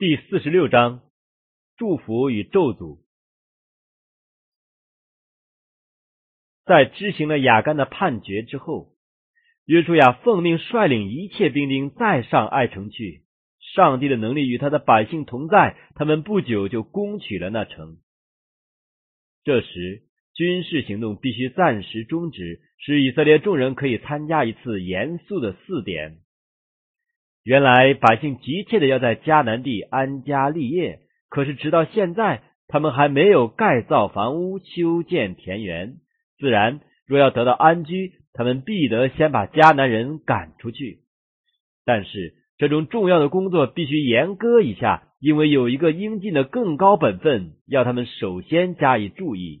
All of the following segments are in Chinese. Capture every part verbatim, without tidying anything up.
第四十六章，祝福与咒诅。在执行了亚干的判决之后，约书亚奉命率领一切兵丁再上爱城去。上帝的能力与他的百姓同在，他们不久就攻取了那城。这时，军事行动必须暂时终止，使以色列众人可以参加一次严肃的祀典。原来百姓急切的要在迦南地安家立业，可是直到现在，他们还没有盖造房屋、修建田园。自然，若要得到安居，他们必得先把迦南人赶出去。但是，这种重要的工作必须严搁一下，因为有一个应尽的更高本分，要他们首先加以注意。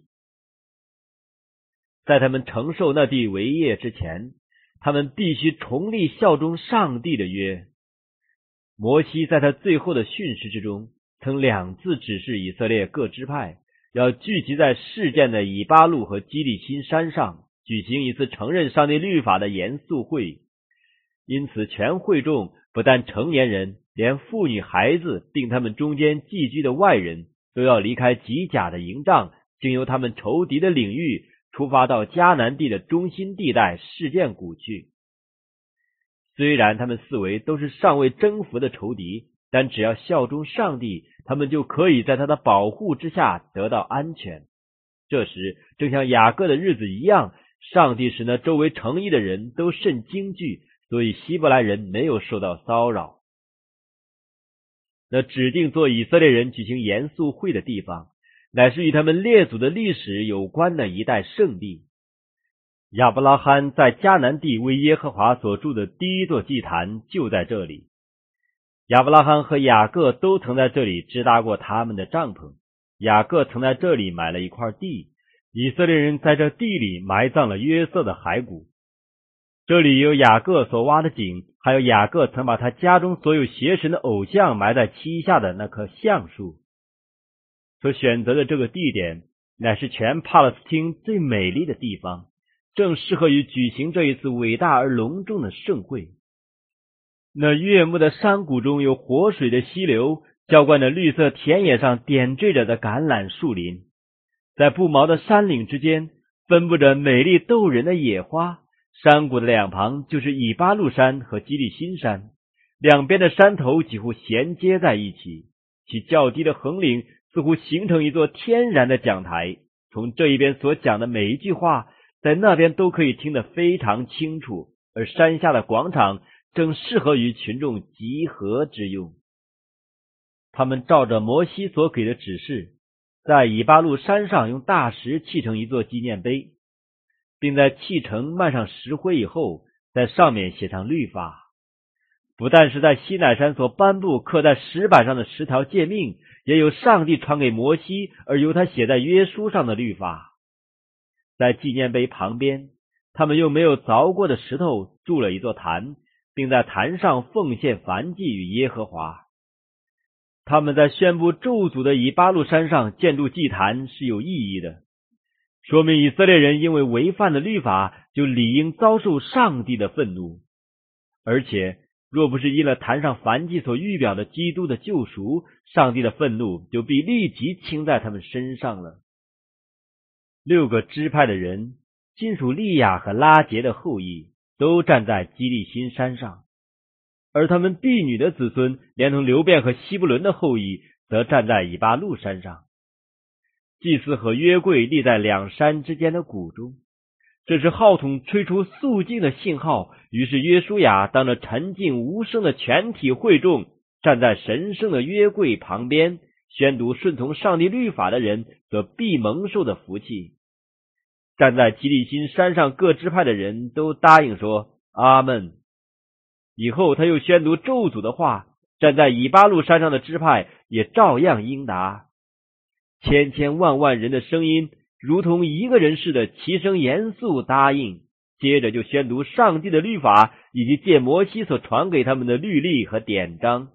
在他们承受那地为业之前，他们必须重立效忠上帝的约。摩西在他最后的训示之中，曾两次指示以色列各支派要聚集在事件的以巴路和基利心山上，举行一次承认上帝律法的严肃会。因此全会众不但成年人，连妇女孩子并他们中间寄居的外人都要离开吉甲的营帐，经由他们仇敌的领域，出发到迦南地的中心地带事件谷去。虽然他们四围都是尚未征服的仇敌，但只要效忠上帝，他们就可以在他的保护之下得到安全。这时正像雅各的日子一样，上帝使那周围城邑的人都甚惊惧，所以希伯来人没有受到骚扰。那指定做以色列人举行严肃会的地方，乃是与他们列祖的历史有关的一带圣地。亚伯拉罕在迦南地为耶和华所筑的第一座祭坛就在这里。亚伯拉罕和雅各都曾在这里支搭过他们的帐篷。雅各曾在这里买了一块地，以色列人在这地里埋葬了约瑟的骸骨。这里有雅各所挖的井，还有雅各曾把他家中所有邪神的偶像埋在其下的那棵橡树。所选择的这个地点，乃是全帕勒斯汀最美丽的地方，正适合于举行这一次伟大而隆重的盛会。那悦目的山谷中有活水的溪流，浇灌着绿色田野上点缀着的橄榄树林。在不毛的山岭之间，分布着美丽逗人的野花。山谷的两旁就是以巴路山和基利心山，两边的山头几乎衔接在一起，其较低的横岭似乎形成一座天然的讲台。从这一边所讲的每一句话，在那边都可以听得非常清楚，而山下的广场正适合于群众集合之用。他们照着摩西所给的指示，在以巴路山上用大石砌成一座纪念碑，并在砌成漫上石灰以后，在上面写上律法。不但是在西乃山所颁布刻在石板上的十条诫命，也有上帝传给摩西而由他写在约书上的律法。在纪念碑旁边，他们用没有凿过的石头筑了一座坛，并在坛上奉献燔祭与耶和华。他们在宣布咒诅的以巴路山上建筑祭坛是有意义的，说明以色列人因为违反了律法，就理应遭受上帝的愤怒。而且若不是因了坛上燔祭所预表的基督的救赎，上帝的愤怒就必立即倾在他们身上了。六个支派的人，尽属利亚和拉结的后裔，都站在基利心山上，而他们婢女的子孙连同流便和希布伦的后裔则站在以巴路山上。祭司和约柜立在两山之间的谷中，这是号筒吹出肃静的信号。于是约书亚当着沉静无声的全体会众，站在神圣的约柜旁边，宣读顺从上帝律法的人所必蒙受的福气。站在基利心山上各支派的人都答应说阿们。以后他又宣读咒诅的话，站在以巴路山上的支派也照样应答。千千万万人的声音如同一个人似的齐声严肃答应，接着就宣读上帝的律法以及借摩西所传给他们的律例和典章。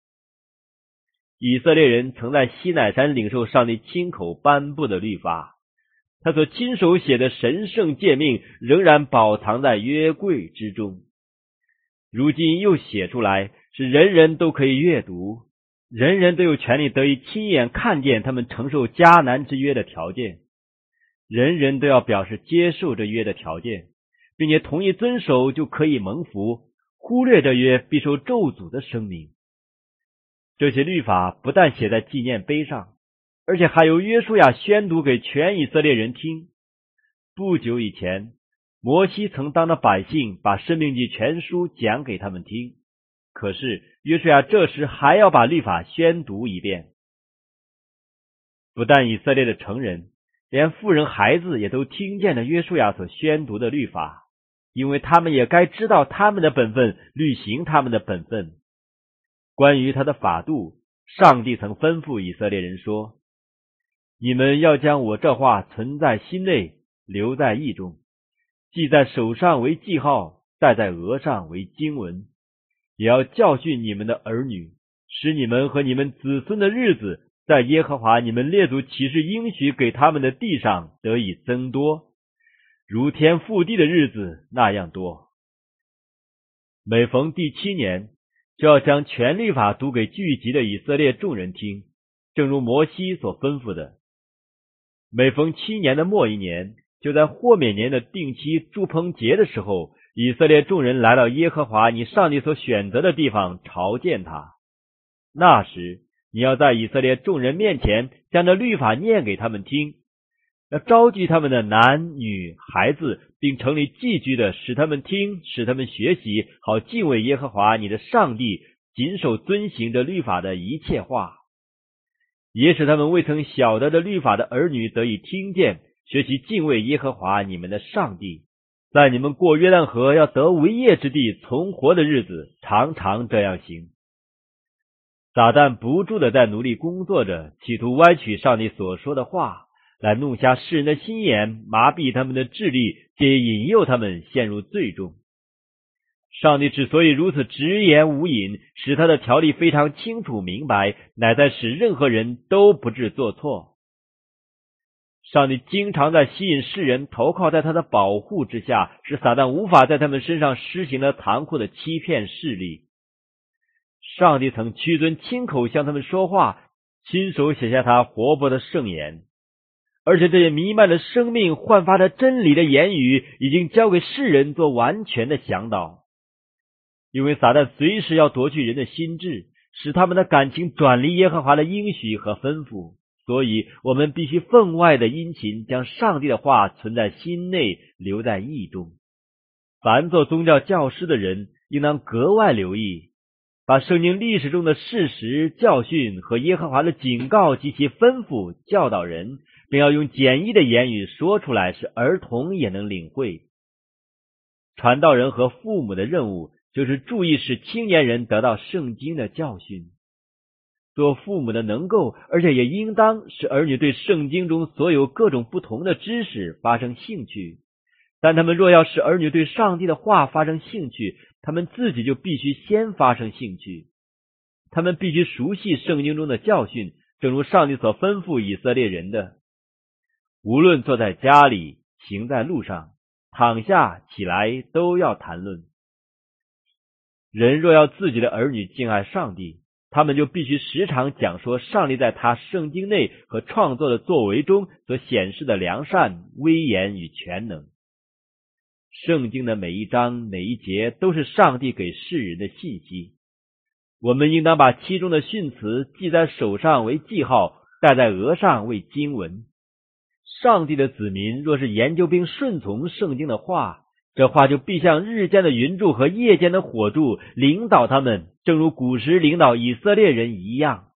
以色列人曾在西乃山领受上帝亲口颁布的律法，他所亲手写的神圣诫命仍然保藏在约柜之中，如今又写出来，是人人都可以阅读。 人人都有权利得以亲眼看见他们承受迦南之约的条件，人人都要表示接受这约的条件，并且同意遵守就可以蒙福，忽略这约必受咒诅的声明。这些律法不但写在纪念碑上，而且还由约书亚宣读给全以色列人听。不久以前，摩西曾当着百姓把申命记全书讲给他们听，可是约书亚这时还要把律法宣读一遍。不但以色列的成人，连妇人孩子也都听见了约书亚所宣读的律法，因为他们也该知道他们的本分，履行他们的本分。关于他的法度，上帝曾吩咐以色列人说：你们要将我这话存在心内，留在意中，记在手上为记号，戴在额上为经文，也要教训你们的儿女，使你们和你们子孙的日子在耶和华你们列祖起誓应许给他们的地上得以增多，如天覆地的日子那样多。每逢第七年，就要将全律法读给聚集的以色列众人听，正如摩西所吩咐的。每逢七年的末一年，就在豁免年的定期住棚节的时候，以色列众人来到耶和华你上帝所选择的地方朝见他。那时你要在以色列众人面前将这律法念给他们听，要召集他们的男女孩子，并城里寄居的，使他们听，使他们学习，好敬畏耶和华你的上帝，谨守遵行这律法的一切话。也使他们未曾晓得这律法的儿女得以听见，学习敬畏耶和华你们的上帝，在你们过约旦河要得为业之地存活的日子，常常这样行。撒旦不住的在努力工作着，企图歪曲上帝所说的话，来弄瞎世人的心眼，麻痹他们的智力，借以引诱他们陷入罪中。上帝之所以如此直言无隐，使他的条例非常清楚明白，乃在使任何人都不致做错。上帝经常在吸引世人投靠在他的保护之下，使撒旦无法在他们身上施行了残酷的欺骗势力。上帝曾屈尊亲口向他们说话，亲手写下他活泼的圣言，而且这些弥漫着生命焕发着真理的言语已经交给世人做完全的向导。因为撒旦随时要夺去人的心智，使他们的感情转离耶和华的应许和吩咐，所以我们必须分外的殷勤，将上帝的话存在心内，留在意中。凡做宗教教师的人应当格外留意，把圣经历史中的事实、教训和耶和华的警告及其吩咐教导人，并要用简易的言语说出来，使儿童也能领会。传道人和父母的任务就是注意使青年人得到圣经的教训。做父母的能够，而且也应当使儿女对圣经中所有各种不同的知识发生兴趣，但他们若要使儿女对上帝的话发生兴趣，他们自己就必须先发生兴趣。他们必须熟悉圣经中的教训，正如上帝所吩咐以色列人的。无论坐在家里，行在路上，躺下起来，都要谈论。人若要自己的儿女敬爱上帝，他们就必须时常讲说上帝在他圣经内和创作的作为中所显示的良善、威严与全能。圣经的每一章每一节都是上帝给世人的信息，我们应当把其中的训词记在手上为记号，戴在额上为经文。上帝的子民若是研究并顺从圣经的话，这话就必像日间的云柱和夜间的火柱，领导他们，正如古时领导以色列人一样。